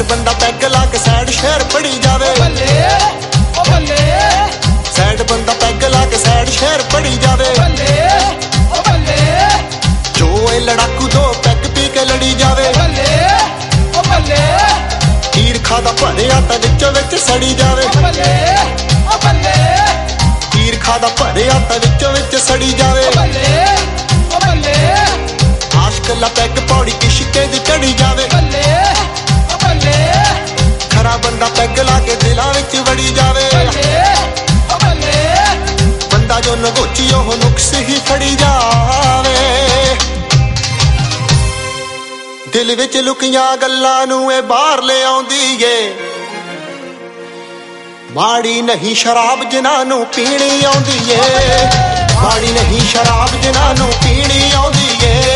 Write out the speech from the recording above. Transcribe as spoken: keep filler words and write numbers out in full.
ਬੰਦਾ ਪੈਗ ਲਾ ਕੇ ਸੈਡ ਸ਼ੇਰ ਪੜੀ ਜਾਵੇ ਬੱਲੇ ਓ ਬੱਲੇ ਸੈਡ ਬੰਦਾ ਪੈਗ ਲਾ ਕੇ ਸੈਡ ਸ਼ੇਰ ਪੜੀ ਜਾਵੇ ਬੱਲੇ ਓ ਬੱਲੇ ਜੋ ਇਹ ਲੜਾਕੂ ਦੋ ਪੈਗ ਪੀ ਕੇ ਲੜੀ ਜਾਵੇ ਬੱਲੇ ਓ ਬੱਲੇ ਹੀਰ ਖਾਦਾ ਭਰਿਆ ਤਾਂ ਵਿੱਚੋਂ ਵਿੱਚ ਸੜੀ ਜਾਵੇ ਬੱਲੇ ਓ ਬੱਲੇ ਹੀਰ ਖਾਦਾ ਭਰਿਆ ਤਾਂ ਵਿੱਚੋਂ ਵਿੱਚ ਸੜੀ ਜਾਵੇ ਬੱਲੇ ਓ ਬੱਲੇ ਆਸ਼ਕ ਲਾ ਪੈਗ ਪੌੜੀ ਇਸ਼ਕੇ ਦੀ ਚੜੀ ਜਾਵੇ ਬੱਲੇ ਓ ਬੱਲੇ ਖਰਾ ਬੰਦਾ ਪੈਗ ਲਾ ਕੇ ਦਿਲਾਂ ਵਿੱਚ ਵੜੀ ਜਾਵੇ ਬੱਲੇ ਓ ਬੱਲੇ ਬੰਦਾ ਜੋ ਨਗੋਚੀ ਉਹ ਨੁਕਸ ਹੀ ਫੜੀ ਜਾਵੇ ਦਿਲ ਵਿੱਚ ਲੁਕੀਆਂ ਗੱਲਾਂ ਨੂੰ ਇਹ ਬਾਹਰ ਲਿਆਉਂਦੀ ਏ ਮਾੜੀ ਨਹੀਂ ਸ਼ਰਾਬ ਜਿਨ੍ਹਾਂ ਨੂੰ ਪੀਣੀ ਆਉਂਦੀ ਏ ਮਾੜੀ ਨਹੀਂ ਸ਼ਰਾਬ ਜਿਨ੍ਹਾਂ ਨੂੰ ਪੀਣੀ ਆਉਂਦੀ ਏ